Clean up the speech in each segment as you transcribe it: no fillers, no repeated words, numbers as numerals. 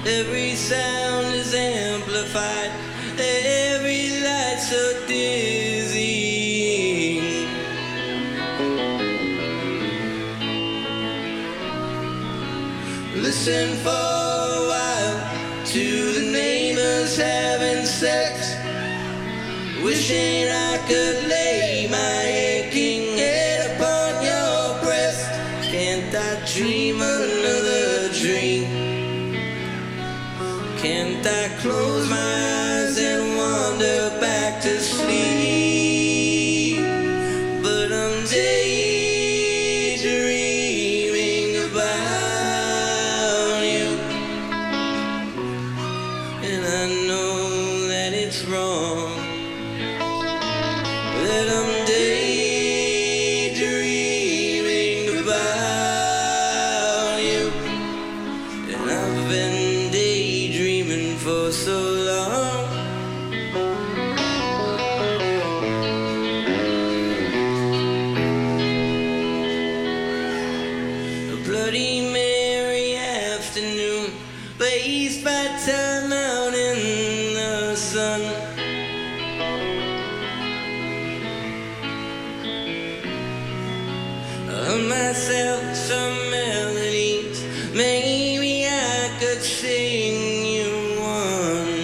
Every sound is amplified, every light so dizzying. Listen for a while to the neighbors having sex, wishing I could lay my aching head upon your breast. Can't I dream another dream? Can't I close my eyes and wander back to sleep? But I'm daydreaming about you, and I know that it's wrong, that I'm daydreaming about you, and I've been daydreaming for so long. A Bloody Mary afternoon, blazed by time out in the sun. I hum myself some melodies, maybe I could sing you one.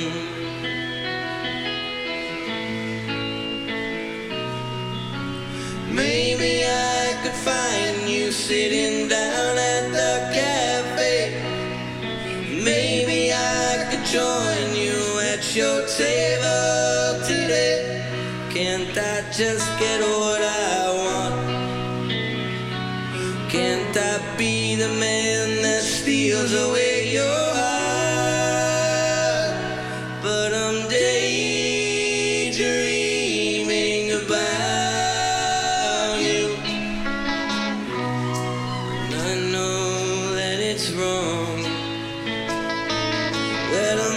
Maybe I could find you sitting down at the cafe. Maybe I could join you at your table today. Can't I just get what I want? Can't I be the man that steals away your heart? But I'm daydreaming about you, and I know that it's wrong, that I'm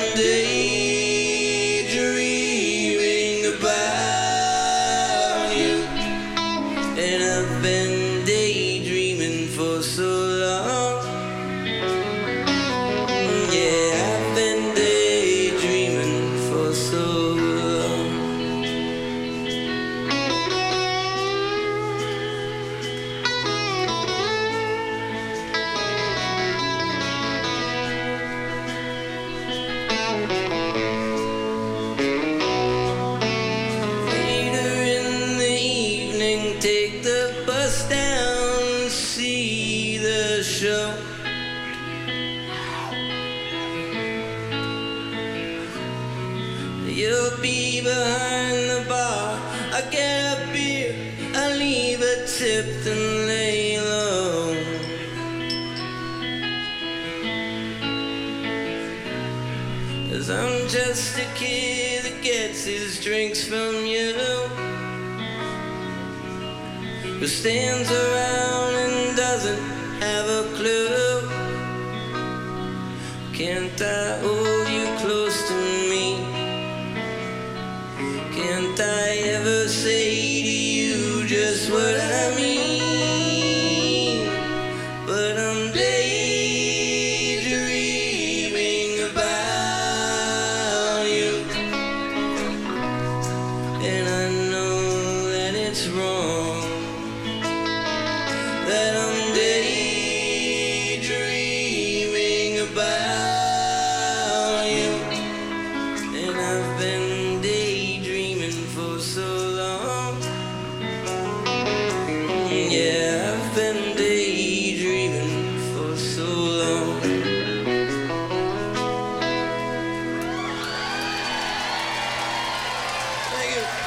daydreaming about you, and I've been daydreaming for so long. Yeah, I've been daydreaming for so long. Later in the evening, take the bus down, see the show. You'll be behind the bar, I get a beer, I leave a tip and lay low. 'Cause I'm just a kid that gets his drinks from you, who stands around and doesn't have a clue. Can't I hold you close to me? Can't I ever say to you just what I mean? But I'm daydreaming about you, and I know that it's wrong, that I'm daydreaming about you, and I've been daydreaming for so long. Yeah, I've been daydreaming for so long. Thank you.